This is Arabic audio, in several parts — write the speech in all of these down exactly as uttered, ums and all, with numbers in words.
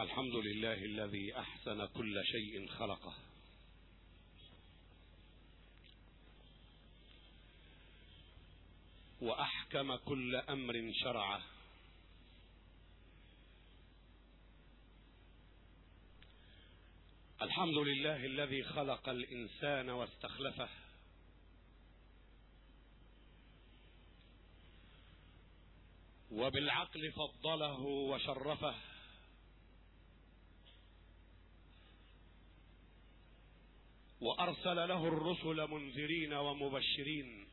الحمد لله الذي أحسن كل شيء خلقه، وأحكم كل أمر شرعه، الحمد لله الذي خلق الإنسان واستخلفه، وبالعقل فضله وشرفه، وأرسل له الرسل منذرين ومبشرين،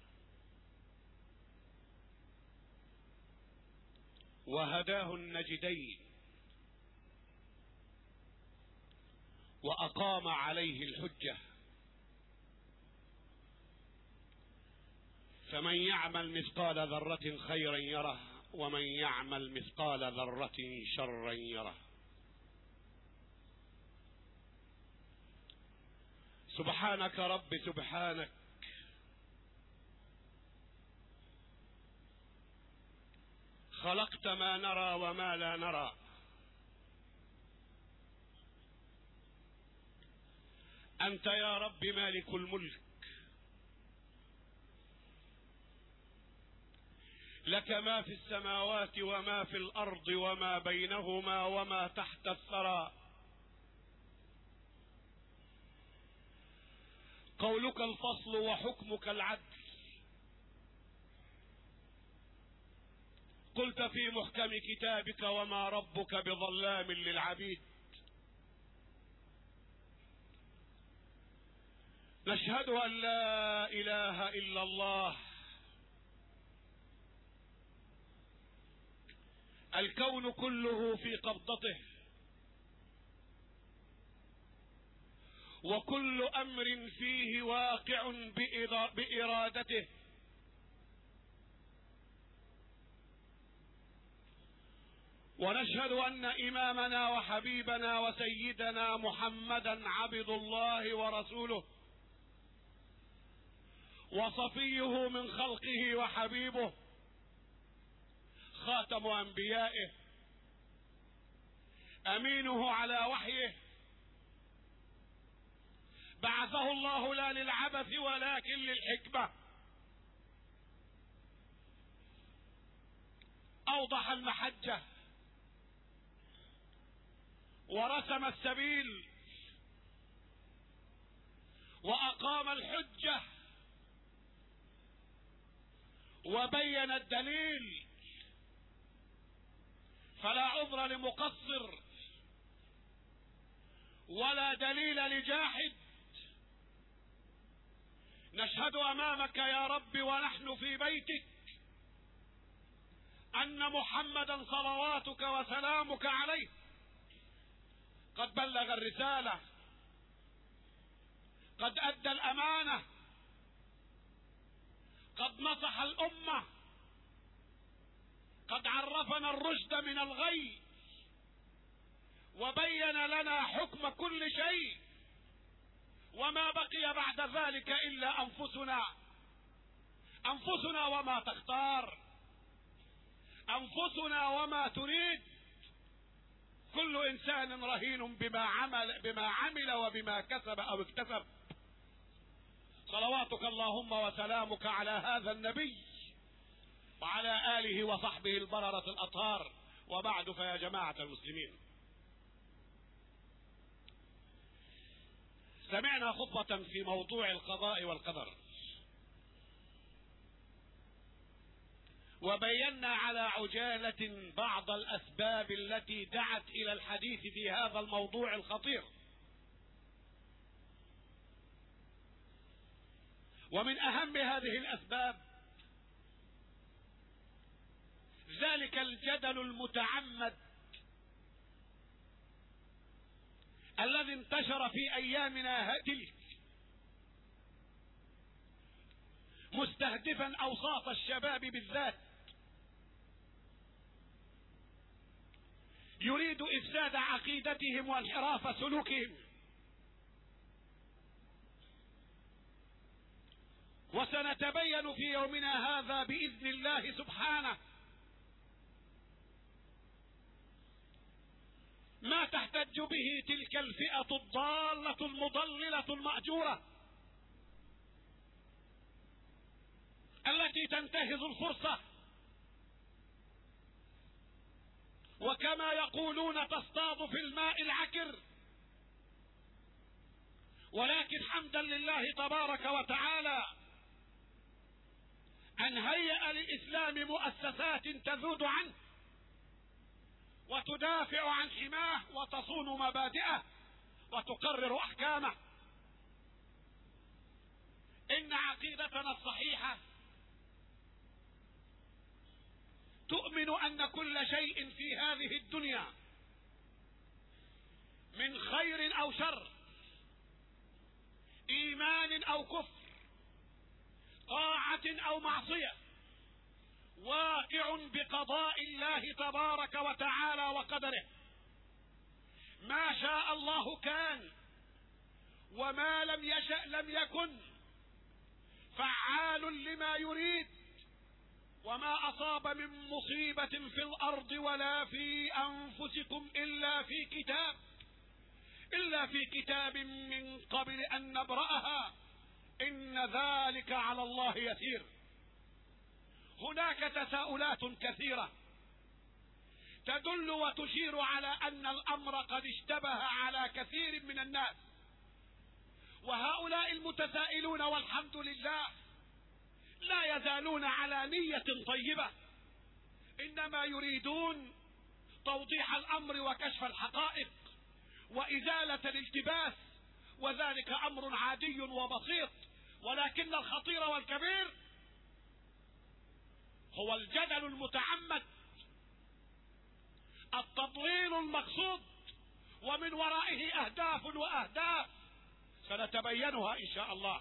وهداه النجدين، وأقام عليه الحجة، فمن يعمل مثقال ذرة خيرا يره، ومن يعمل مثقال ذرة شرا يره. سبحانك رب سبحانك، خلقت ما نرى وما لا نرى، أنت يا رب مالك الملك، لك ما في السماوات وما في الأرض وما بينهما وما تحت الثرى، قولك الفصل وحكمك العدل، قلت في محكم كتابك وما ربك بظلام للعبيد. نشهد أن لا إله إلا الله، الكون كله في قبضته، وكل أمر فيه واقع بإرادته، ونشهد أن إمامنا وحبيبنا وسيدنا محمدا عبد الله ورسوله، وصفيه من خلقه وحبيبه، خاتم أنبيائه، أمينه على وحيه، بعثه الله لا للعبث ولكن للحكمة، أوضح المحجة ورسم السبيل وأقام الحجة وبين الدليل، فلا عذر لمقصر ولا دليل لجاحد. نشهد أمامك يا رب ونحن في بيتك أن محمدا صلواتك وسلامك عليه قد بلغ الرسالة، قد أدى الأمانة، قد نصح الأمة، قد عرفنا الرشد من الغي، وبين لنا حكم كل شيء، وما بقي بعد ذلك إلا أنفسنا، أنفسنا وما تختار، أنفسنا وما تريد، كل إنسان رهين بما عمل بما عمل وبما كسب أو اكتسب. صلواتك اللهم وسلامك على هذا النبي وعلى آله وصحبه البررة الأطهار، وبعد، فيا جماعة المسلمين، سمعنا خطبة في موضوع القضاء والقدر، وبينا على عجالة بعض الأسباب التي دعت إلى الحديث في هذا الموضوع الخطير. ومن أهم هذه الأسباب ذلك الجدل المتعمد الذي انتشر في أيامنا تلك، مستهدفا أوساط الشباب بالذات، يريد إفساد عقيدتهم وانحراف سلوكهم. وسنتبين في يومنا هذا بإذن الله سبحانه ما تحتج به تلك الفئة الضالة المضللة المأجورة التي تنتهز الفرصة، وكما يقولون تصطاد في الماء العكر. ولكن حمدا لله تبارك وتعالى أن هيأ للإسلام مؤسسات تذود عنه وتدافع عن حماه وتصون مبادئه وتقرر أحكامه. إن عقيدتنا الصحيحة تؤمن أن كل شيء في هذه الدنيا من خير أو شر، إيمان أو كفر، طاعة أو معصية، واقع بقضاء الله تبارك وتعالى وقدره. ما شاء الله كان، وما لم يشأ لم يكن، فعال لما يريد. وما أصاب من مصيبة في الأرض ولا في أنفسكم إلا في كتاب إلا في كتاب من قبل أن نبرأها إن ذلك على الله يسير. هناك تساؤلات كثيرة تدل وتشير على أن الأمر قد اشتبه على كثير من الناس، وهؤلاء المتسائلون والحمد لله لا يزالون على نية طيبة، إنما يريدون توضيح الأمر وكشف الحقائق وإزالة الالتباس، وذلك أمر عادي وبسيط. ولكن الخطير والكبير هو الجدل المتعمد، التضليل المقصود، ومن ورائه أهداف وأهداف سنتبينها إن شاء الله.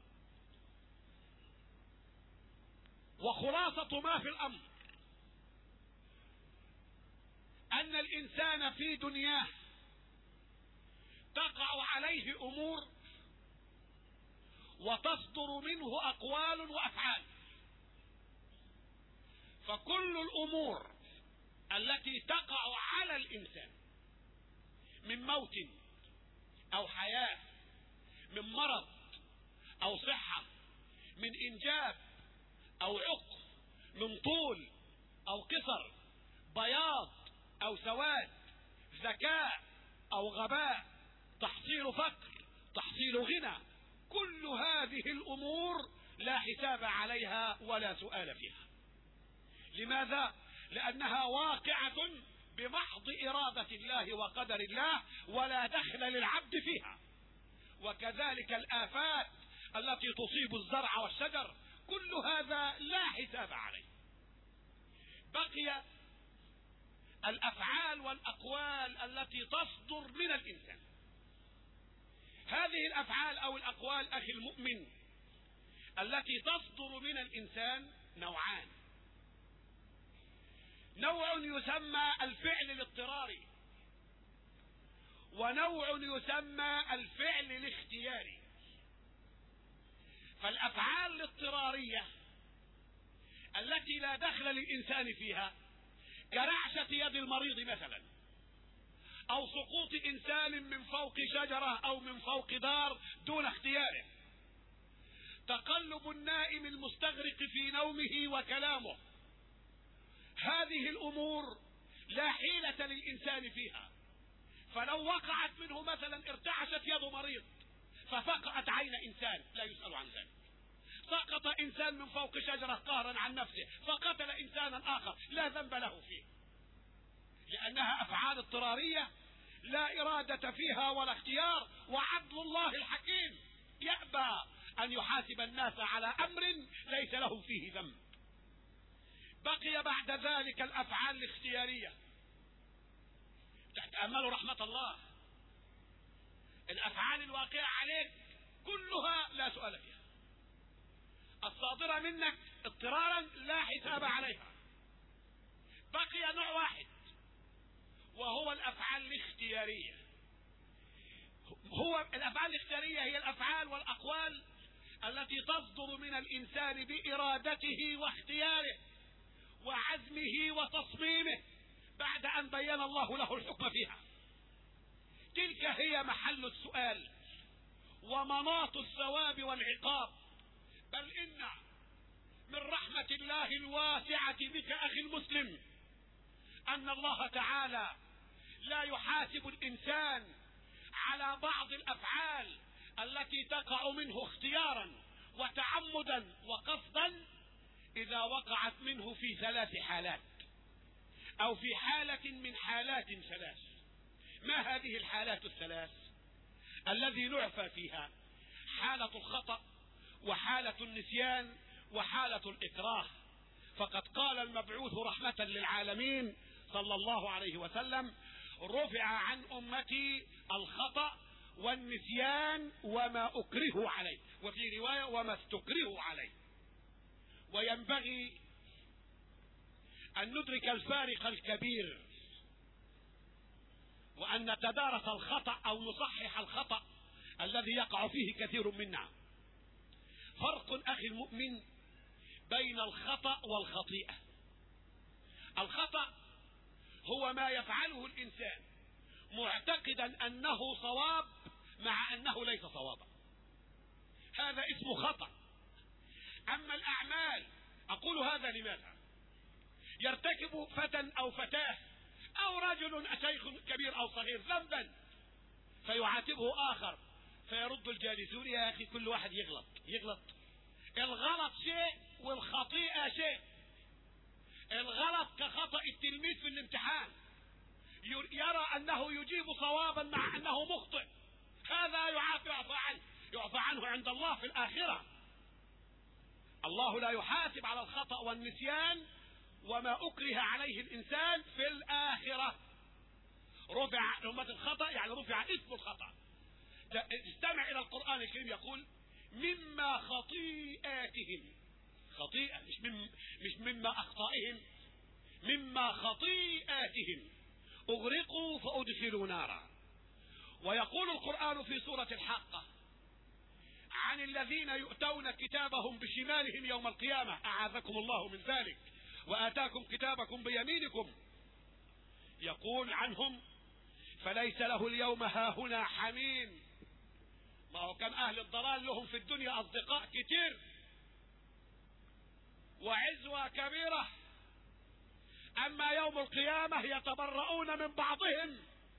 وخلاصة ما في الأمر أن الإنسان في دنياه تقع عليه أمور وتصدر منه أقوال وأفعال، فكل الأمور التي تقع على الإنسان من موت أو حياة، من مرض أو صحة، من إنجاب أو عقر، من طول أو قصر، بياض أو سواد، ذكاء أو غباء، تحصيل فقر، تحصيل غنى، كل هذه الأمور لا حساب عليها ولا سؤال فيها. لماذا؟ لأنها واقعة بمحض إرادة الله وقدر الله، ولا دخل للعبد فيها. وكذلك الآفات التي تصيب الزرع والشجر، كل هذا لا حساب عليه. بقي الأفعال والأقوال التي تصدر من الإنسان. هذه الأفعال أو الأقوال أخي المؤمن التي تصدر من الإنسان نوعان: نوع يسمى الفعل الاضطراري، ونوع يسمى الفعل الاختياري. فالأفعال الاضطرارية التي لا دخل للإنسان فيها كرعشة يد المريض مثلا، أو سقوط إنسان من فوق شجرة أو من فوق دار دون اختياره، تقلب النائم المستغرق في نومه وكلامه، هذه الأمور لا حيلة للإنسان فيها. فلو وقعت منه مثلا ارتعشت يد مريض ففقأت عين إنسان لا يسأل عن ذلك، سقط إنسان من فوق شجرة قهرا عن نفسه فقتل إنسانا آخر لا ذنب له فيه، لأنها أفعال اضطرارية لا إرادة فيها ولا اختيار. وعدل الله الحكيم يأبى أن يحاسب الناس على أمر ليس له فيه ذنب. بقي بعد ذلك الأفعال الاختيارية. تأملوا رحمة الله، الأفعال الواقعة عليك كلها لا سؤال فيها، الصادرة منك اضطرارا لا حساب عليها. بقي نوع واحد وهو الأفعال الاختيارية. هو الأفعال الاختيارية هي الأفعال والأقوال التي تصدر من الإنسان بإرادته واختياره وعزمه وتصميمه بعد أن بين الله له الحكم فيها. تلك هي محل السؤال ومناط الثواب والعقاب. بل إن من رحمة الله الواسعة بك أخي المسلم أن الله تعالى لا يحاسب الإنسان على بعض الأفعال التي تقع منه اختيارا وتعمدا وقصدا إذا وقعت منه في ثلاث حالات أو في حالة من حالات ثلاث. ما هذه الحالات الثلاث؟ الذي نعفى فيها حالة الخطأ وحالة النسيان وحالة الإكراه. فقد قال المبعوث رحمة للعالمين صلى الله عليه وسلم: رفع عن أمتي الخطأ والنسيان وما أكرهوا عليه، وفي رواية وما استكرهوا عليه. وينبغي أن ندرك الفارق الكبير وأن نتدارس الخطأ أو نصحح الخطأ الذي يقع فيه كثير منا. فرق أخي المؤمن بين الخطأ والخطيئة. الخطأ هو ما يفعله الإنسان معتقدا أنه صواب مع أنه ليس صوابا، هذا اسمه خطأ. أما الأعمال، أقول هذا لماذا؟ يرتكب فتى أو فتاة أو رجل شيخ كبير أو صغير ذنبا فيعاتبه آخر فيرد الجالسون: يا أخي كل واحد يغلط يغلط الغلط شيء والخطيئة شيء. الغلط كخطأ التلميذ في الامتحان، يرى أنه يجيب صوابا مع أنه مخطئ، هذا يعافى يعفى عنه يعفى عنه عند الله في الآخرة. الله لا يحاسب على الخطأ والنسيان وما أكره عليه الإنسان في الآخرة. رفع أمة الخطأ يعني رفع اسم الخطأ. استمع إلى القرآن الكريم يقول: مما خطيئاتهم، خطيئة مش, من مش مما أخطائهم، مما خطيئاتهم أغرقوا فأدخلوا نارا. ويقول القرآن في سورة الحاقة عن الذين يؤتون كتابهم بشمالهم يوم القيامة: أعاذكم الله من ذلك وآتاكم كتابكم بيمينكم. يقول عنهم: فليس له اليوم هاهنا حميم. ما هو كان أهل الضلال لهم في الدنيا أصدقاء كتير وعزوة كبيرة، أما يوم القيامة يتبرؤون من بعضهم،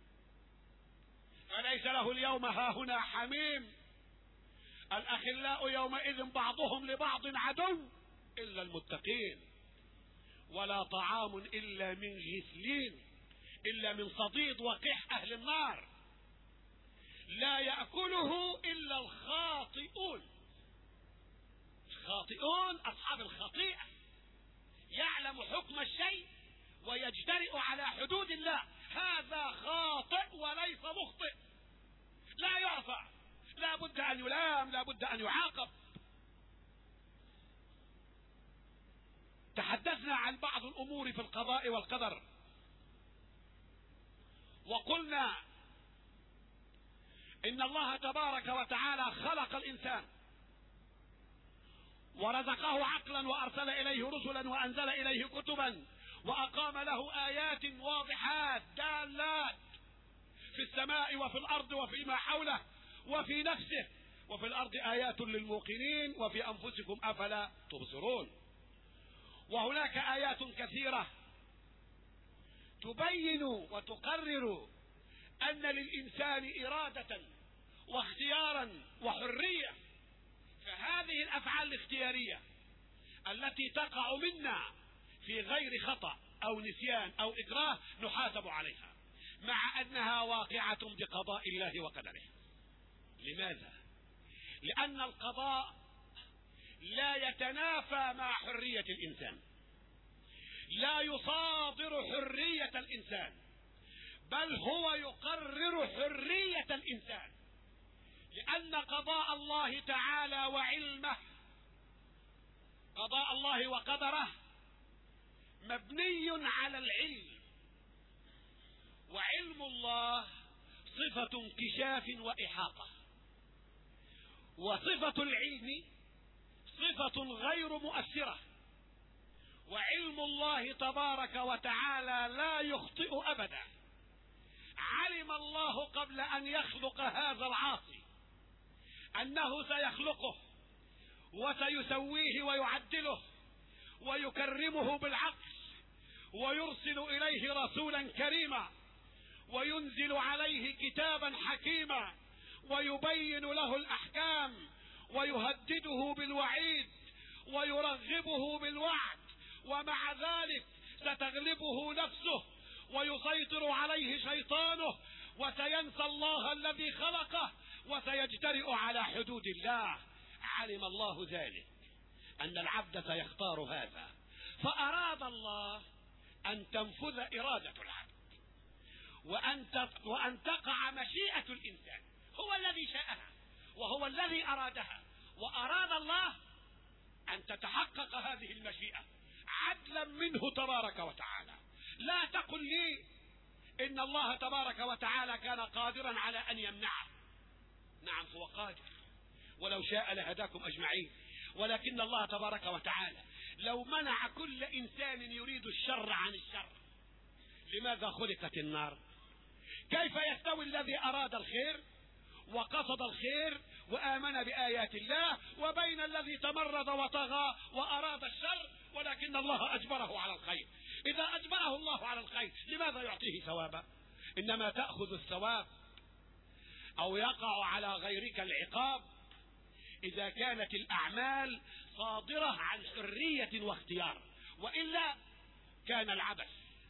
فليس له اليوم هاهنا حميم. الأخلاء يومئذ بعضهم لبعض عدو إلا المتقين، ولا طعام إلا من غسلين، إلا من صديد وقح أهل النار، لا يأكله إلا الخاطئون. الخاطئون أصحاب الخطيئة، يعلم حكم الشيء ويجترئ على حدود الله، هذا خاطئ وليس مخطئ، لا يعفى، لا بد أن يلام، لا بد أن يعاقب. تحدثنا عن بعض الأمور في القضاء والقدر، وقلنا إن الله تبارك وتعالى خلق الإنسان ورزقه عقلا وأرسل إليه رسلا وأنزل إليه كتبا وأقام له آيات واضحات دالات في السماء وفي الأرض وفيما حوله وفي نفسه، وفي الأرض آيات للموقنين وفي أنفسكم أفلا تبصرون. وهناك آيات كثيرة تبين وتقرر أن للإنسان إرادة واختيارا وحرية، فهذه الأفعال الاختيارية التي تقع منا في غير خطأ أو نسيان أو إكراه نحاسب عليها مع أنها واقعة بقضاء الله وقدره. لماذا؟ لأن القضاء لا يتنافى مع حرية الإنسان، لا يصادر حرية الإنسان، بل هو يقرر حرية الإنسان، لأن قضاء الله تعالى وعلمه، قضاء الله وقدره مبني على العلم، وعلم الله صفة انكشاف وإحاطة، وصفة العلم صفة غير مؤثرة. وعلم الله تبارك وتعالى لا يخطئ أبدا، علم الله قبل أن يخلق هذا العاصي أنه سيخلقه وسيسويه ويعدله ويكرمه بالعقل ويرسل إليه رسولا كريما وينزل عليه كتابا حكيما ويبين له الأحكام ويهدده بالوعيد ويرغبه بالوعد، ومع ذلك ستغلبه نفسه ويسيطر عليه شيطانه وسينسى الله الذي خلقه وسيجترئ على حدود الله. علم الله ذلك أن العبد سيختار هذا، فأراد الله أن تنفذ إرادة العبد وأن وأن تقع مشيئة الإنسان. هو الذي شاءها وهو الذي أرادها، وأراد الله أن تتحقق هذه المشيئة عدلا منه تبارك وتعالى. لا تقل لي إن الله تبارك وتعالى كان قادرا على أن يمنعه. نعم هو قادر، ولو شاء لهداكم أجمعين، ولكن الله تبارك وتعالى لو منع كل إنسان يريد الشر عن الشر، لماذا خلقت النار؟ كيف يستوي الذي أراد الخير وقصد الخير وآمن بآيات الله وبين الذي تمرد وطغى وأراد الشر ولكن الله أجبره على الخير؟ إذا أجبره الله على الخير لماذا يعطيه ثوابا؟ إنما تأخذ الثواب أو يقع على غيرك العقاب إذا كانت الأعمال صادرة عن حرية واختيار، وإلا كان العبث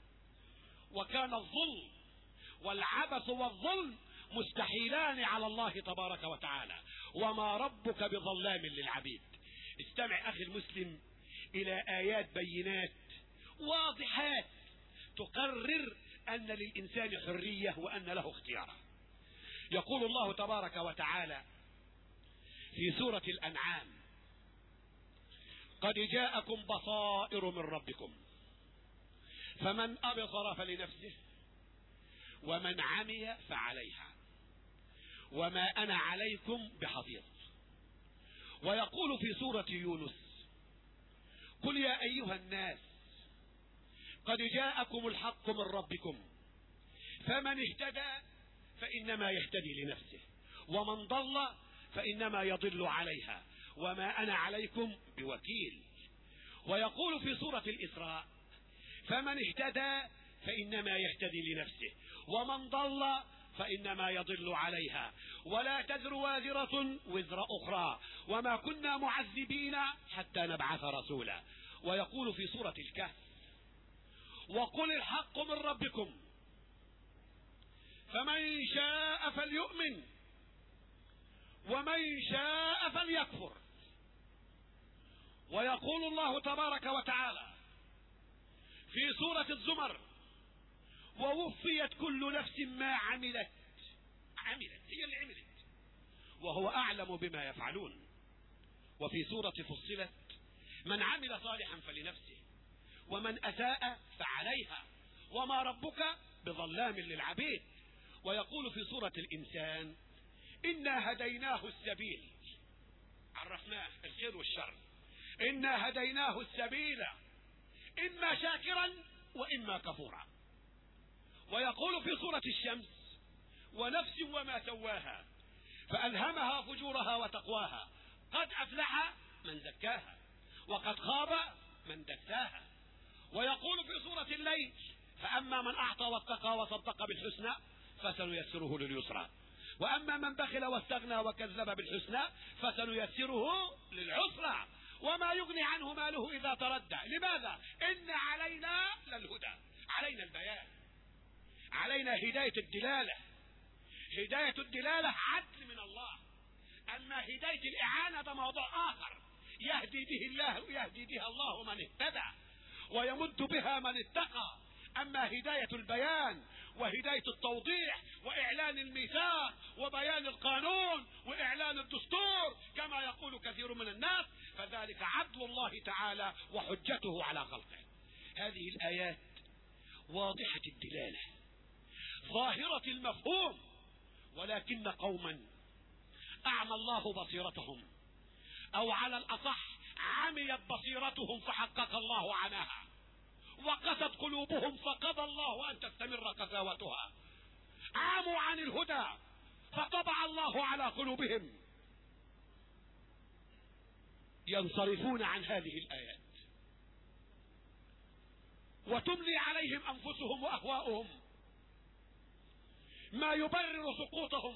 وكان الظلم، والعبث والظلم مستحيلان على الله تبارك وتعالى، وما ربك بظلام للعبيد. استمع أخي المسلم إلى آيات بينات واضحات تقرر أن للإنسان حرية وأن له اختيار. يقول الله تبارك وتعالى في سورة الأنعام: قد جاءكم بصائر من ربكم فمن أبصر فلنفسه ومن عمي فعليها وما أنا عليكم بحفيظ. ويقول في سورة يونس: قل يا أيها الناس قد جاءكم الحق من ربكم فمن اهتدى فإنما يهتدي لنفسه ومن ضل فإنما يضل عليها وما أنا عليكم بوكيل. ويقول في سورة الإسراء: فمن اهتدى فإنما يهتدي لنفسه ومن ضل فإنما يضل عليها ولا تزر وازرة وزر أخرى وما كنا معذبين حتى نبعث رسولا. ويقول في سورة الكهف: وقل الحق من ربكم فمن شاء فليؤمن ومن شاء فليكفر. ويقول الله تبارك وتعالى في سورة الزمر: ووفيت كل نفس ما عملت عملت هي اللي عملت وهو أعلم بما يفعلون. وفي سورة فصلت: من عمل صالحا فلنفسه ومن أساء فعليها وما ربك بظلام للعبيد. ويقول في سورة الإنسان: إنا هديناه السبيل، عرفناه الخير والشر، إنا هديناه السبيل إما شاكرا وإما كفورا. ويقول في سورة الشمس: ونفس وما سواها فألهمها فجورها وتقواها قد أفلح من زكاها وقد خاب من دساها. ويقول في سورة الليل: فأما من أعطى واتقى وصدق بالحسنى فسنيسره لليسرى وأما من بخل واستغنى وكذب بالحسنى فسنيسره للعسرى وما يغني عنه ماله إذا تردى. لماذا؟ إن علينا للهدى، علينا البيان، علينا هداية الدلالة. هداية الدلالة عدل من الله، أما هداية الإعانة ده موضوع آخر يهدي به الله يهدي بها الله من اهتدى ويمد بها من اتقى. أما هداية البيان وهداية التوضيح وإعلان الميثاق وبيان القانون وإعلان الدستور كما يقول كثير من الناس فذلك عدل الله تعالى وحجته على خلقه. هذه الآيات واضحة الدلالة ظاهرة المفهوم، ولكن قوما أعمى الله بصيرتهم، أو على الأصح عميت بصيرتهم فحقق الله عنها، وقست قلوبهم فقضى الله أن تستمر قساوتها. عاموا عن الهدى فطبع الله على قلوبهم، ينصرفون عن هذه الآيات وتملي عليهم أنفسهم وأهواؤهم ما يبرر سقوطهم،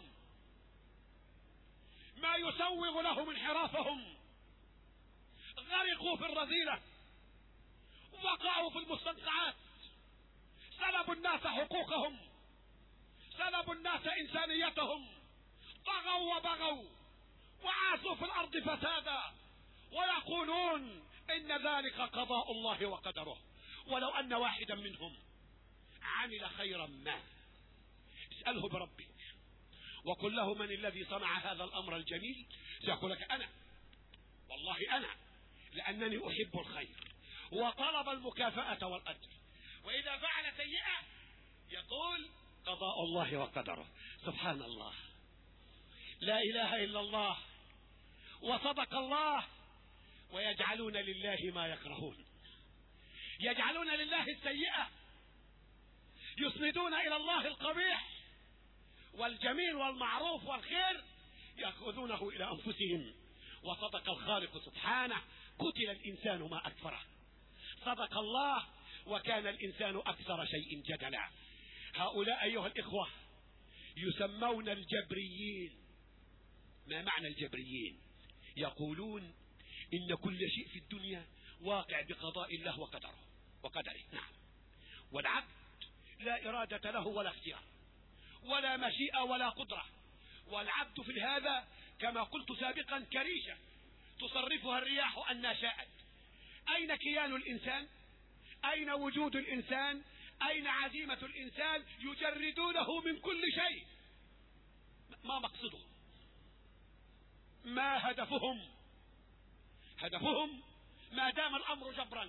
ما يسوغ لهم انحرافهم. غرقوا في الرذيلة، وقعوا في المستنقعات، سلبوا الناس حقوقهم، سلبوا الناس إنسانيتهم، طغوا وبغوا وعاشوا في الأرض فسادا، ويقولون إن ذلك قضاء الله وقدره. ولو أن واحدا منهم عمل خيرا ما، اسأله بربك وقل له من الذي صنع هذا الأمر الجميل، سيقول لك أنا، والله أنا، لأنني أحب الخير وطلب المكافأة والأجر. وإذا فعل سيئة يقول قضاء الله وقدره. سبحان الله، لا إله إلا الله، وصدق الله. ويجعلون لله ما يكرهون، يجعلون لله السيئة، يسندون إلى الله القبيح، والجميل والمعروف والخير يأخذونه إلى أنفسهم. وصدق الخالق سبحانه، قتل الإنسان ما أكفره. صدق الله، وكان الإنسان أكثر شيء جدلا. هؤلاء أيها الإخوة يسمون الجبريين. ما معنى الجبريين؟ يقولون إن كل شيء في الدنيا واقع بقضاء الله وقدره وقدره. نعم، والعبد لا إرادة له ولا اختيار ولا مشيئة ولا قدرة، والعبد في هذا كما قلت سابقا كريشة تصرفها الرياح أن شاءت. أين كيان الإنسان؟ أين وجود الإنسان؟ أين عزيمة الإنسان؟ يجردونه من كل شيء. ما مقصدهم؟ ما هدفهم؟ هدفهم ما دام الأمر جبرا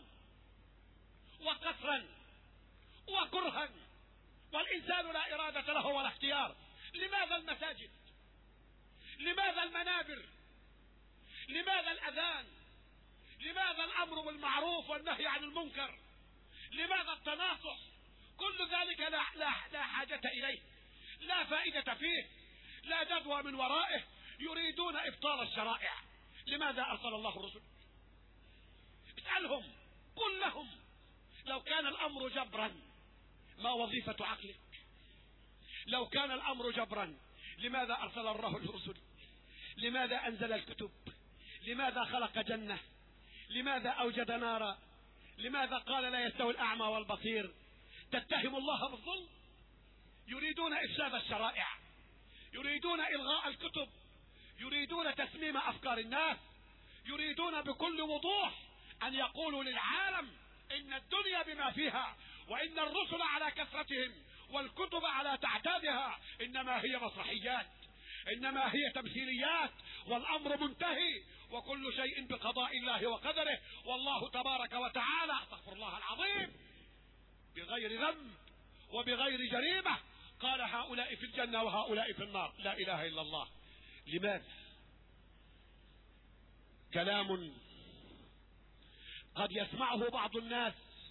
وقصرا وكرها والإنسان لا إرادة له ولا اختيار. لماذا المساجد؟ لماذا المنابر؟ لماذا الأذان؟ لماذا الأمر بالمعروف والنهي عن المنكر؟ لماذا التناصح؟ كل ذلك لا, لا, لا حاجة إليه، لا فائدة فيه، لا جدوى من ورائه. يريدون إبطال الشرائع. لماذا أرسل الله الرسل؟ اسألهم، قل لهم لو كان الأمر جبرا ما وظيفة عقلك؟ لو كان الأمر جبرا لماذا أرسل الله الرسل؟ لماذا أنزل الكتب؟ لماذا خلق جنة؟ لماذا أوجد نارا؟ لماذا قال لا يستوي الأعمى والبصير؟ تتهم الله بالظلم. يريدون إفساد الشرائع، يريدون إلغاء الكتب، يريدون تسميم أفكار الناس، يريدون بكل وضوح أن يقولوا للعالم إن الدنيا بما فيها وإن الرسل على كثرتهم والكتب على تعدادها إنما هي مسرحيات، إنما هي تمثيليات، والأمر منتهي وكل شيء بقضاء الله وقدره. والله تبارك وتعالى، استغفر الله العظيم، بغير ذنب وبغير جريمة قال هؤلاء في الجنة وهؤلاء في النار. لا إله إلا الله. لماذا؟ كلام قد يسمعه بعض الناس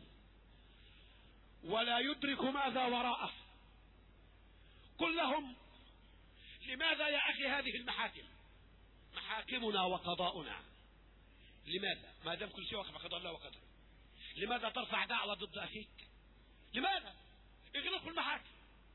ولا يدرك ماذا وراءه. قل لهم لماذا يا أخي هذه المحاكم؟ محاكمنا وقضاؤنا. لماذا؟ ما دام كل شيء وقف قضاء الله وقدره، لماذا ترفع دعوة ضد أخيك؟ لماذا؟ اغلقوا المحاكم.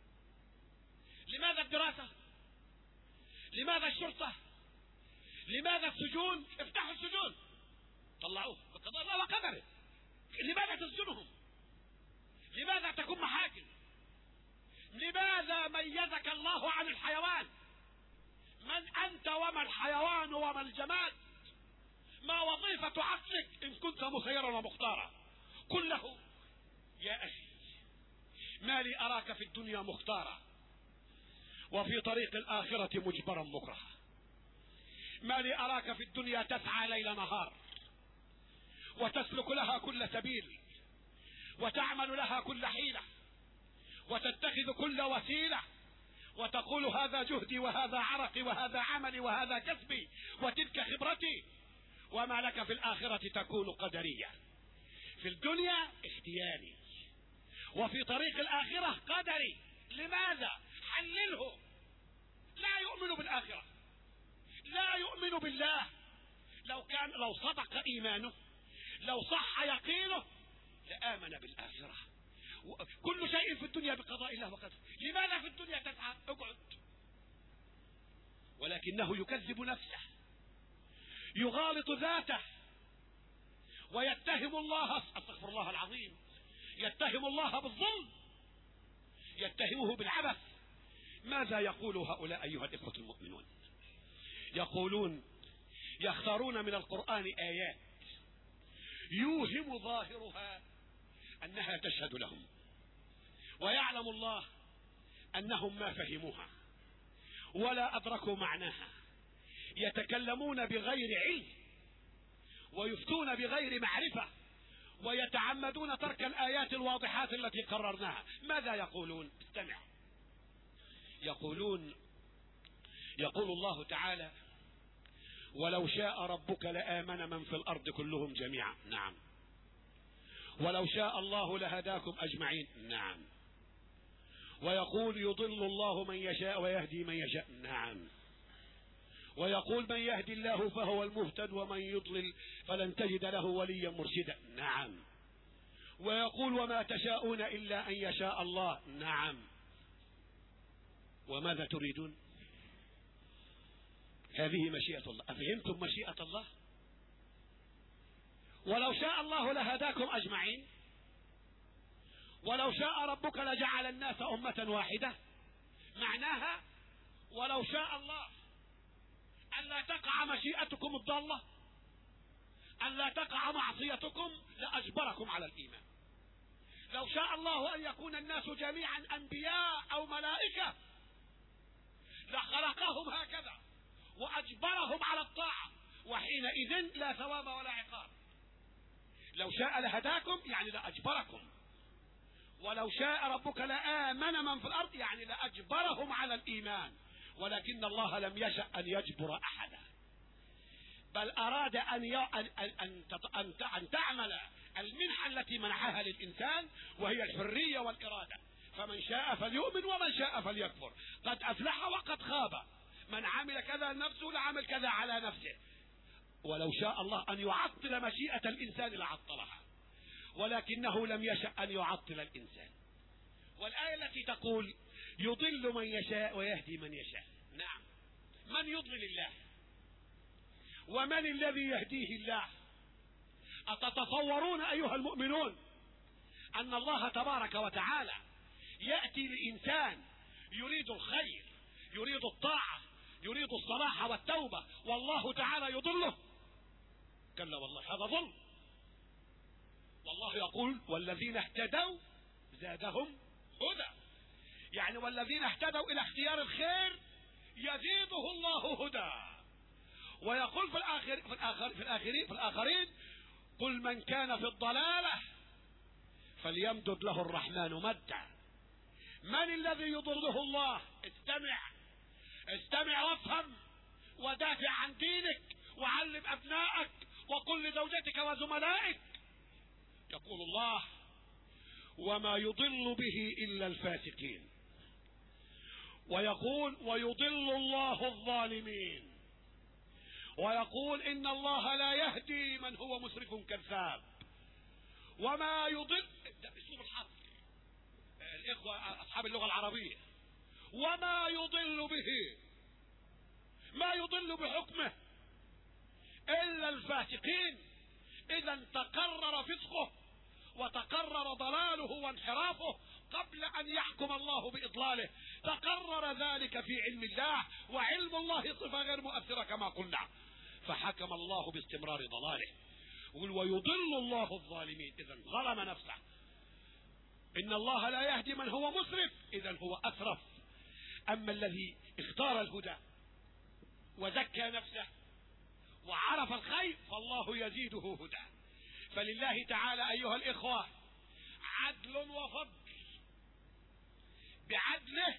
لماذا الدراسة؟ لماذا الشرطة؟ لماذا السجون؟ افتحوا السجون، طلعوه بقضاء الله وقدره. لماذا تسجنهم؟ لماذا تكون محاكم؟ لماذا ميزك الله عن الحيوان؟ من أنت وما الحيوان وما الجماد؟ ما وظيفة عقلك إن كنت مسيرا ومختارا؟ قل له يا أخي ما لي أراك في الدنيا مختارا وفي طريق الآخرة مجبرا مكرها. ما لي أراك في الدنيا تسعى ليل نهار وتسلك لها كل سبيل وتعمل لها كل حيلة وتتخذ كل وسيلة وتقول هذا جهدي وهذا عرقي وهذا عملي وهذا كسبي وتلك خبرتي، وما لك في الآخرة تكون قدرية. في الدنيا اختياري وفي طريق الآخرة قدري. لماذا؟ علله، لا يؤمن بالآخرة، لا يؤمن بالله. لو كان لو صدق إيمانه، لو صح يقينه، لآمن بالآخرة. كل شيء في الدنيا بقضاء الله وقدره. لماذا في الدنيا تسعى؟ اقعد. ولكنه يكذب نفسه، يغالط ذاته، ويتهم الله، استغفر الله العظيم، يتهم الله بالظلم، يتهمه بالعبث. ماذا يقول هؤلاء أيها الإخوة المؤمنون؟ يقولون يختارون من القرآن آيات يوهم ظاهرها أنها تشهد لهم، ويعلم الله أنهم ما فهموها ولا أدركوا معناها. يتكلمون بغير علم ويفتون بغير معرفة، ويتعمدون ترك الآيات الواضحات التي قررناها. ماذا يقولون؟ استمع. يقولون يقول الله تعالى: ولو شاء ربك لآمن من في الأرض كلهم جميعا. نعم. ولو شاء الله لهداكم أجمعين. نعم. ويقول: يضل الله من يشاء ويهدي من يشاء. نعم. ويقول: من يهدي الله فهو المهتد ومن يضلل فلن تجد له وليا مرشدا. نعم. ويقول: وما تشاءون إلا أن يشاء الله. نعم. وماذا تريدون؟ هذه مشيئة الله. أفهمتم مشيئة الله؟ ولو شاء الله لهداكم أجمعين. ولو شاء ربك لجعل الناس أمة واحدة. معناها ولو شاء الله أن لا تقع مشيئتكم الضالة، أن لا تقع معصيتكم، لأجبركم على الإيمان. لو شاء الله أن يكون الناس جميعا أنبياء أو ملائكة لخلقهم هكذا وأجبرهم على الطاعة، وحينئذ لا ثواب ولا عقاب. لو شاء لهداكم يعني لأجبركم. ولو شاء ربك لآمن من في الأرض يعني لأجبرهم على الإيمان. ولكن الله لم يشأ أن يجبر أحدا، بل أراد أن ي... أن... أن... أن... أن تعمل المنحة التي منحها للإنسان، وهي الحرية والإرادة. فمن شاء فليؤمن ومن شاء فليكفر. قد أفلح وقد خاب. من عمل كذا لنفسه لعمل كذا على نفسه. ولو شاء الله أن يعطل مشيئة الإنسان لعطلها، ولكنه لم يشأ أن يعطل الإنسان. والآية التي تقول: يضل من يشاء ويهدي من يشاء. نعم. من يضلل الله؟ ومن الذي يهديه الله؟ أتتصورون أيها المؤمنون أن الله تبارك وتعالى يأتي لإنسان يريد الخير، يريد الطاعة، يريد الصلاح والتوبة، والله تعالى يضله؟ كلا والله، هذا ظلم. والله يقول: والذين اهتدوا زادهم هدى. يعني والذين اهتدوا إلى اختيار الخير يزيده الله هدى. ويقول في الآخر في الآخر في الآخرين في الآخرين: قل من كان في الضلالة فليمدد له الرحمن مدا. من الذي يضله الله؟ استمع استمع وافهم ودافع عن دينك وعلم أبنائك وقل لزوجتك وزملائك. يقول الله: وما يضل به إلا الفاسقين. ويقول: ويضل الله الظالمين. ويقول: إن الله لا يهدي من هو مسرف كذاب. وما يضل، اسلوب الحصر الإخوة أصحاب اللغة العربية، وما يضل به، ما يضل بحكمه إلا الفاسقين. إذا تقرر فسقه وتقرر ضلاله وانحرافه قبل أن يحكم الله بإضلاله. تقرر ذلك في علم الله، وعلم الله صفة غير مؤثرة كما قلنا، فحكم الله باستمرار ضلاله. ويضل الله الظالمين، إذا ظلم نفسه. إن الله لا يهدي من هو مسرف، إذا هو أسرف. أما الذي اختار الهدى وزكى نفسه وعرف الخير فالله يزيده هدى. فلله تعالى أيها الإخوة عدل وفضل. بعدله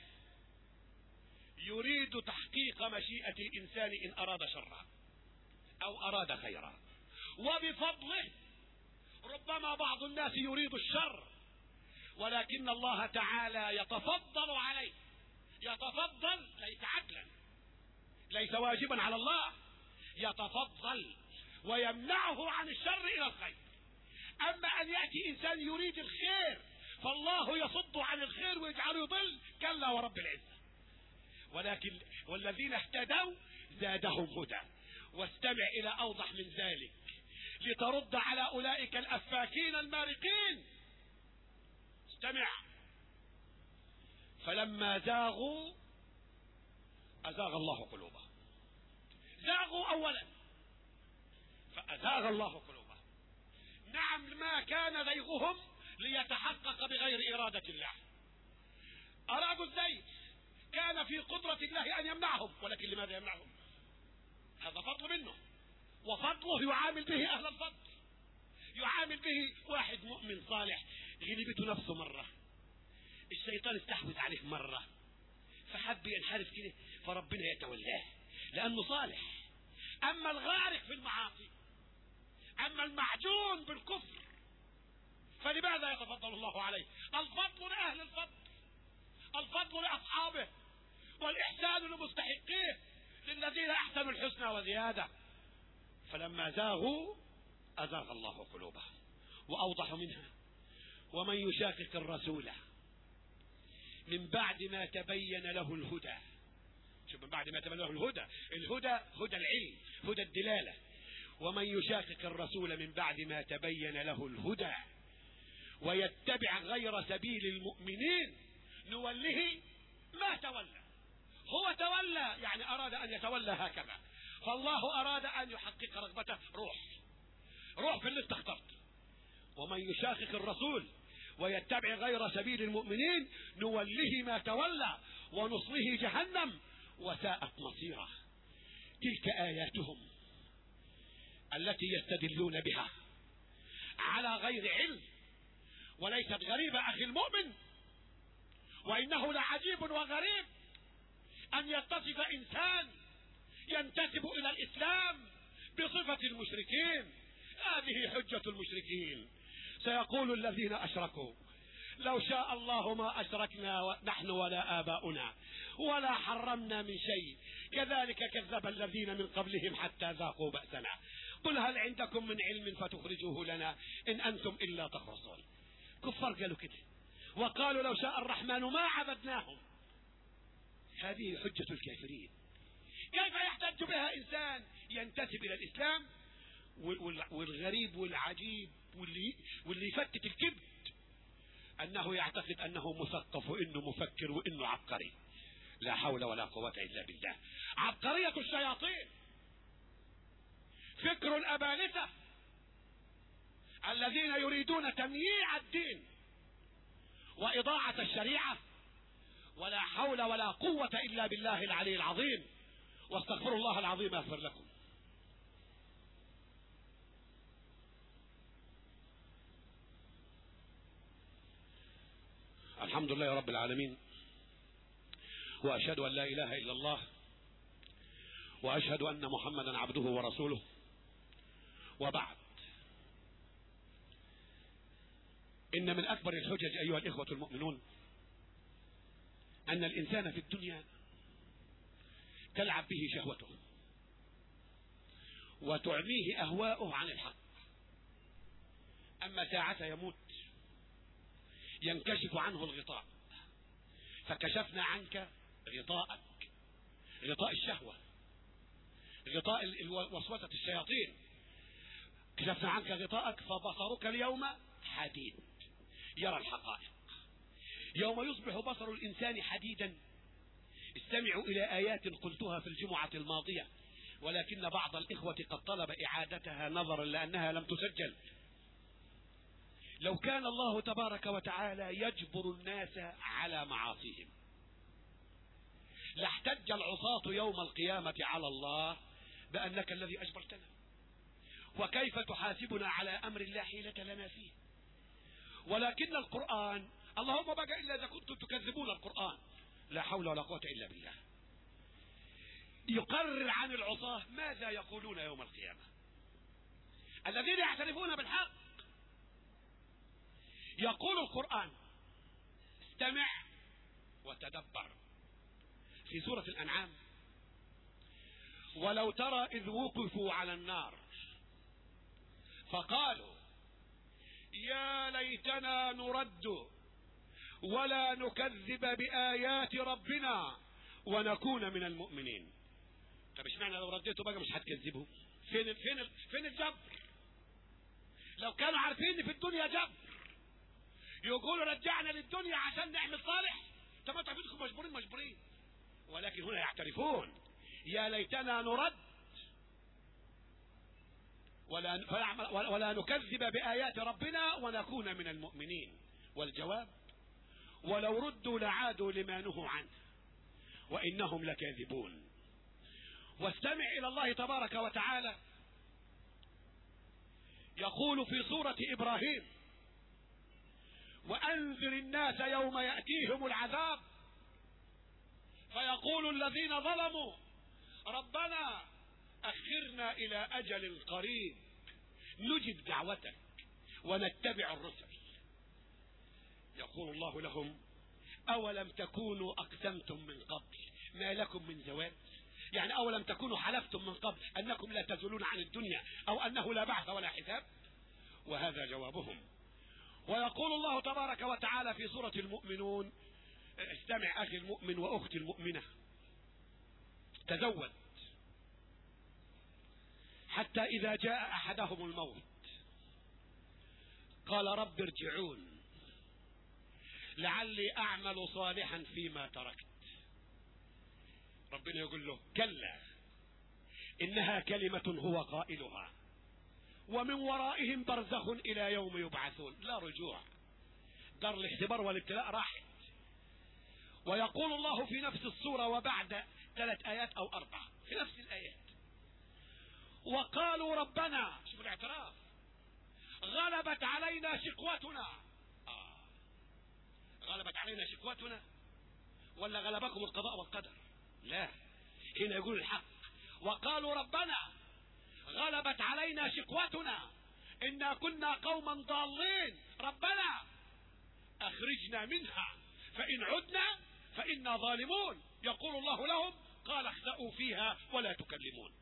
يريد تحقيق مشيئة الإنسان إن أراد شرا أو أراد خيرا، وبفضله ربما بعض الناس يريد الشر، ولكن الله تعالى يتفضل عليه يتفضل ليس عدلا، ليس واجبا على الله، يتفضل ويمنعه عن الشر الى الخير. اما ان يأتي انسان يريد الخير فالله يصد عن الخير ويجعله يضل، كلا ورب العزة. ولكن والذين اهتدوا زادهم هدى. واستمع الى اوضح من ذلك لترد على اولئك الافاكين المارقين. استمع. فلما زاغوا ازاغ الله قلوبهم. زاغوا اولا فازاغ الله قلوبهم. نعم، ما كان زيغهم ليتحقق بغير إرادة الله. أرادوا الزيغ، كان في قدرة الله أن يمنعهم، ولكن لماذا يمنعهم؟ هذا فضل منه، وفضله يعامل به أهل الفضل. يعامل به واحد مؤمن صالح غلبته نفسه مرة، الشيطان استحوذ عليه مرة، فحب ينحرف كده فربنا يتولاه لأنه صالح. أما الغارق في المعاصي، أما المعجون بالكفر، فلماذا يتفضل الله عليه؟ الفضل لأهل الفضل، الفضل لأصحابه، والإحسان لمستحقيه، للذين أحسنوا الحسنى وزيادة. فلما زاغوا أزاغ الله قلوبهم. وأوضح منها: ومن يشاقق الرسول من بعد ما تبين له الهدى. شوف، من بعد ما تبين له الهدى، الهدى هدى العلم، هدى الدلالة. ومن يشاقق الرسول من بعد ما تبين له الهدى ويتبع غير سبيل المؤمنين نوله ما تولى. هو تولى يعني أراد أن يتولى هكذا، فالله أراد أن يحقق رغبته. روح روح في اللي استخترت. ومن يشاقق الرسول ويتبع غير سبيل المؤمنين نوله ما تولى ونصله جهنم وساءت مصيره. تلك آياتهم التي يستدلون بها على غير علم، وليست غريبة أخي المؤمن. وإنه لعجيب وغريب أن يتصف إنسان ينتسب إلى الإسلام بصفة المشركين. هذه حجة المشركين. سيقول الذين أشركوا: لو شاء الله ما أشركنا نحن ولا آباؤنا ولا حرمنا من شيء، كذلك كذب الذين من قبلهم حتى ذاقوا بأسنا. قل هل عندكم من علم فتخرجوه لنا إن أنتم إلا تخرصون. كفار قالوا كده، وقالوا لو شاء الرحمن ما عبدناهم. هذه حجة الكافرين. كيف يحتج بها إنسان ينتسب إلى الإسلام؟ والغريب والعجيب واللي, واللي يفتت الكبد أنه يعتقد أنه مثقف وإنه مفكر وإنه عبقري. لا حول ولا قوة إلا بالله. عبقرية الشياطين، فكر الأبالسة الذين يريدون تمييع الدين وإضاعة الشريعة. ولا حول ولا قوة إلا بالله العلي العظيم. واستغفر الله العظيم يغفر لكم. الحمد لله رب العالمين، وأشهد أن لا إله إلا الله، وأشهد أن محمدا عبده ورسوله. وبعد، إن من أكبر الحجج أيها الإخوة المؤمنون أن الإنسان في الدنيا تلعب به شهوته وتعميه أهواؤه عن الحق. أما ساعة يموت ينكشف عنه الغطاء. فكشفنا عنك غطاءك، غطاء الشهوة، غطاء وسوسة الشياطين. كشفنا عنك غطاءك فبصرك اليوم حديد، يرى الحقائق. يوم يصبح بصر الإنسان حديدا. استمعوا إلى آيات قلتها في الجمعة الماضية، ولكن بعض الإخوة قد طلب إعادتها نظرا لأنها لم تسجل. لو كان الله تبارك وتعالى يجبر الناس على معاصيهم لاحتج العصاة يوم القيامة على الله بأنك الذي أجبرتنا، وكيف تحاسبنا على أمر لا حيلة لنا فيه. ولكن القرآن، اللهم بقى إلا إذا كنتم تكذبون القرآن، لا حول ولا قوة إلا بالله، يقرر عن العصاة ماذا يقولون يوم القيامة. الذين يعترفون بالحق. يقول القرآن: استمع وتدبر في سورة الأنعام: ولو ترى إذ وقفوا على النار فقالوا يا ليتنا نرد ولا نكذب بآيات ربنا ونكون من المؤمنين. طب اشمعنى لو رديتوا بقى مش هتكذبوا؟ فين فين فين الجبر؟ لو كانوا عارفين ان في الدنيا جبر يقولوا رجعنا للدنيا عشان نعمل صالح. طب انتوا عارفين مجبورين مجبورين، ولكن هنا يعترفون: يا ليتنا نرد ولا ولا نكذب بآيات ربنا ونكون من المؤمنين. والجواب: ولو ردوا لعادوا لما نهوا عنه وإنهم لكاذبون. واستمع إلى الله تبارك وتعالى يقول في سورة إبراهيم: وأنذر الناس يوم يأتيهم العذاب فيقول الذين ظلموا ربنا أخرنا إلى أجل قريب نجب دعوتك ونتبع الرسل. يقول الله لهم: أولم تكونوا أقسمتم من قبل ما لكم من زوال؟ يعني أولم تكونوا حلفتم من قبل أنكم لا تزولون عن الدنيا أو أنه لا بعث ولا حساب؟ وهذا جوابهم. ويقول الله تبارك وتعالى في سورة المؤمنون: استمع أخي المؤمن وأختي المؤمنة، تزود حتى إذا جاء أحدهم الموت قال رب ارجعون لعلي أعمل صالحا فيما تركت. ربنا يقول له: كلا إنها كلمة هو قائلها ومن ورائهم برزخ إلى يوم يبعثون. لا رجوع، دار الاختبار والابتلاء راحت. ويقول الله في نفس السورة وبعد ثلاث آيات أو أربع في نفس الآيات: وقالوا ربنا، شوف الاعتراف، غلبت علينا شقوتنا. آه. غلبت علينا شقوتنا ولا غلبكم القضاء والقدر؟ لا، هنا يقول الحق: وقالوا ربنا غلبت علينا شقوتنا إنا كنا قوما ضالين ربنا أخرجنا منها فإن عدنا فإنا ظالمون. يقول الله لهم: قال اخسأوا فيها ولا تكلمون.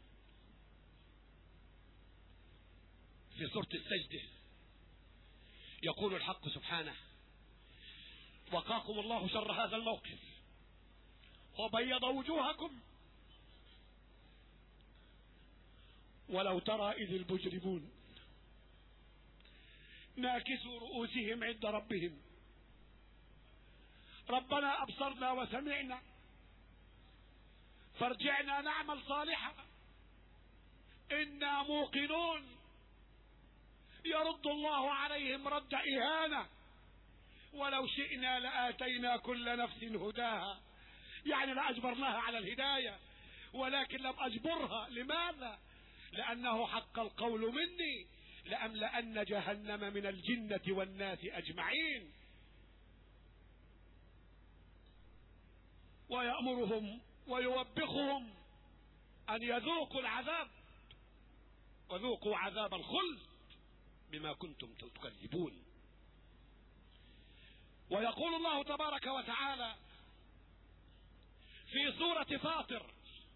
في سورة السجدة يقول الحق سبحانه: وقاكم الله شر هذا الموقف وبيض وجوهكم ولو ترى إذ المجرمون ناكسوا رؤوسهم عند ربهم ربنا أبصرنا وسمعنا فارجعنا نعمل صالحا إنا موقنون. يرد الله عليهم رد إهانة: ولو شئنا لآتينا كل نفس هداها. يعني لأجبرناها على الهداية ولكن لم أجبرها. لماذا؟ لأنه حق القول مني لأملأن جهنم من الجنة والناس أجمعين. ويأمرهم ويوبخهم أن يذوقوا العذاب وذوقوا عذاب الخلد بما كنتم تكذبون. ويقول الله تبارك وتعالى في سورة فاطر: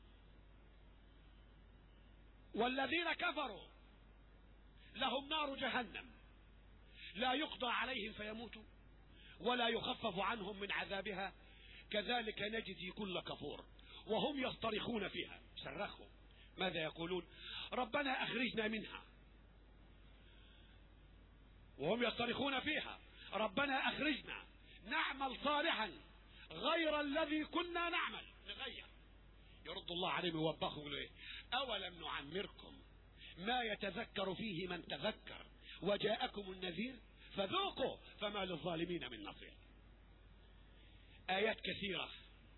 والذين كفروا لهم نار جهنم لا يقضى عليهم فيموتوا ولا يخفف عنهم من عذابها كذلك نجزي كل كفور وهم يصطرخون فيها. صرخوا ماذا يقولون؟ ربنا أخرجنا منها، وهم يصطرخون فيها ربنا أخرجنا نعمل صالحا غير الذي كنا نعمل. نغير. يرد الله عليهم ويوبخهم: أولم نعمركم ما يتذكر فيه من تذكر وجاءكم النذير فذوقوا فما للظالمين من نصير. آيات كثيرة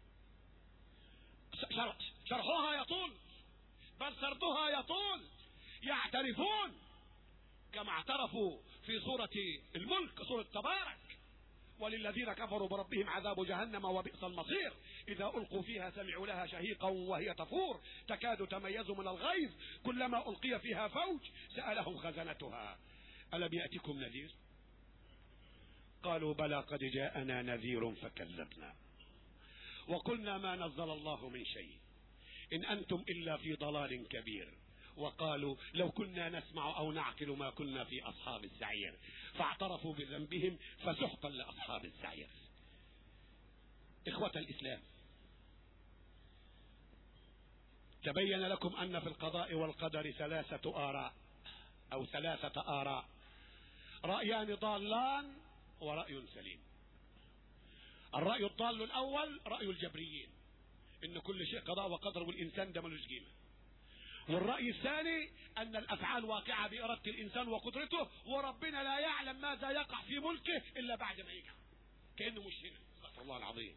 شرحها يطول بل سردها يطول. يعترفون كما اعترفوا في سورة الملك سورة تبارك: وللذين كفروا بربهم عذاب جهنم وبئس المصير إذا ألقوا فيها سمعوا لها شهيقا وهي تفور تكاد تميز من الغيظ كلما ألقي فيها فوج سألهم خزنتها ألم يأتكم نذير قالوا بلى قد جاءنا نذير فكذبنا وقلنا ما نزل الله من شيء إن أنتم إلا في ضلال كبير. وقالوا لو كنا نسمع أو نعقل ما كنا في أصحاب السعير، فاعترفوا بذنبهم فسحقا لأصحاب السعير. إخوة الإسلام، تبين لكم أن في القضاء والقدر ثلاثة آراء أو ثلاثة آراء، رأيان ضالان ورأي سليم. الرأي الضال الأول رأي الجبريين، إن كل شيء قضاء وقدر والإنسان ده ملوش قيمة. والرأي الثاني أن الأفعال واقعة بإرادة الإنسان وقدرته، وربنا لا يعلم ماذا يقع في ملكه إلا بعد ما يقع، كأنه مش هنا. استغفر الله العظيم.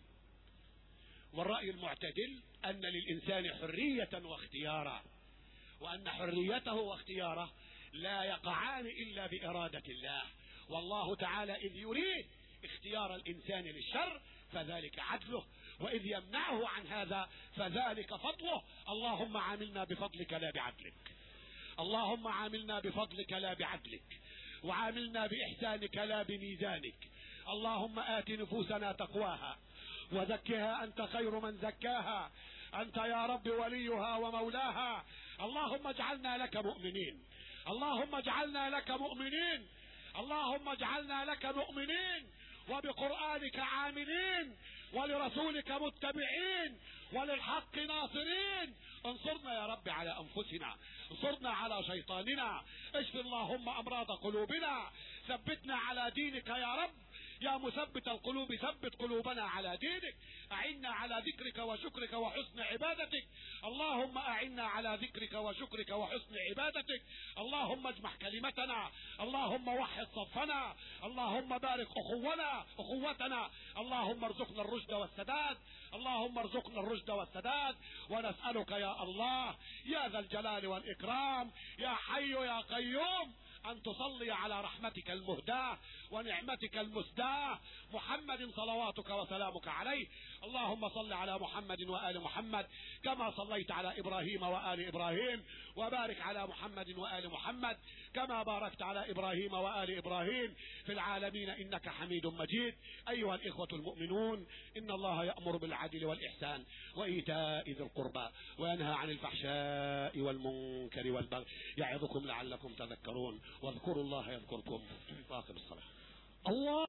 والرأي المعتدل أن للإنسان حرية واختيارا، وأن حريته واختياره لا يقعان إلا بإرادة الله. والله تعالى إذ يريد اختيار الإنسان للشر فذلك عدله، وإذ يمنعه عن هذا فذلك فضله. اللهم عاملنا بفضلك لا بعدلك، اللهم عاملنا بفضلك لا بعدلك، وعاملنا بإحسانك لا بميزانك. اللهم آت نفوسنا تقواها وزكها أنت خير من زكاها، أنت يا رب وليها ومولاها. اللهم اجعلنا لك مؤمنين، اللهم اجعلنا لك مؤمنين، اللهم اجعلنا لك مؤمنين، وبقرآنك عاملين، ولرسولك متبعين، وللحق ناصرين. انصرنا يا رب على أنفسنا، انصرنا على شيطاننا، اشف اللهم أمراض قلوبنا، ثبتنا على دينك يا رب. يا مثبت القلوب ثبت قلوبنا على دينك، أعنا على ذكرك وشكرك وحسن عبادتك. اللهم أعنا على ذكرك وشكرك وحسن عبادتك. اللهم اجمع كلمتنا، اللهم وحد صفنا، اللهم بارك أخونا أخوتنا، اللهم ارزقنا الرشد والسداد، اللهم ارزقنا الرشد والسداد. ونسألك يا الله يا ذا الجلال والإكرام يا حي يا قيوم أن تصلي على رحمتك المهداة ونعمتك المسداة محمد صلواتك وسلامك عليه. اللهم صل على محمد وآل محمد كما صليت على إبراهيم وآل إبراهيم، وبارك على محمد وآل محمد كما باركت على إبراهيم وآل إبراهيم في العالمين إنك حميد مجيد. أيها الإخوة المؤمنون، إن الله يأمر بالعدل والإحسان وإيتاء ذي القربى وينهى عن الفحشاء والمنكر والبغي يعظكم لعلكم تذكرون. واذكروا الله يذكركم. واقم الصلاة. الله